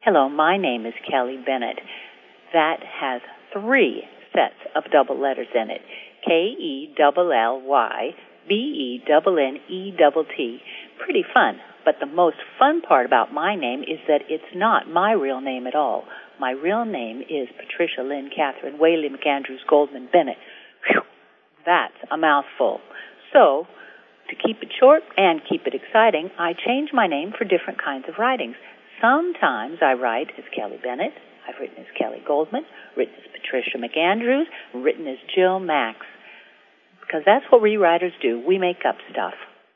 Hello, my name is Kelly Bennett. That has 3 sets of double letters in it. KELLYBENNET. Pretty fun. But the most fun part about my name is that it's not my real name at all. My real name is Patricia Lynn Catherine Whaley McAndrews Goldman Bennett. Whew, that's a mouthful. So, to keep it short and keep it exciting, I change my name for different kinds of writings. Sometimes I write as Kelly Bennett. I've written as Kelly Goldman, written as Patricia McAndrews, written as Jill Max. Because that's what we writers do. We make up stuff.